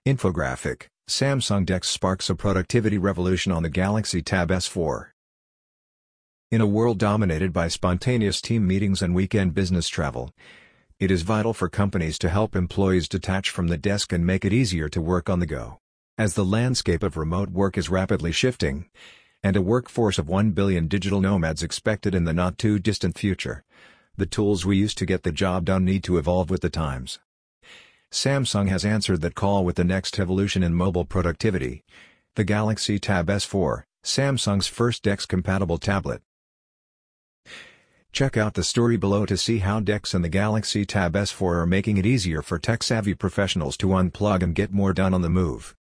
Infographic: Samsung DeX sparks a productivity revolution on the Galaxy Tab S4. In a world dominated by spontaneous team meetings and weekend business travel, it is vital for companies to help employees detach from the desk and make it easier to work on the go. As the landscape of remote work is rapidly shifting, and a workforce of 1 billion digital nomads expected in the not-too-distant future, the tools we use to get the job done need to evolve with the times. Samsung has answered that call with the next evolution in mobile productivity: the Galaxy Tab S4, Samsung's first DeX-compatible tablet. Check out the story below to see how DeX and the Galaxy Tab S4 are making it easier for tech-savvy professionals to unplug and get more done on the move.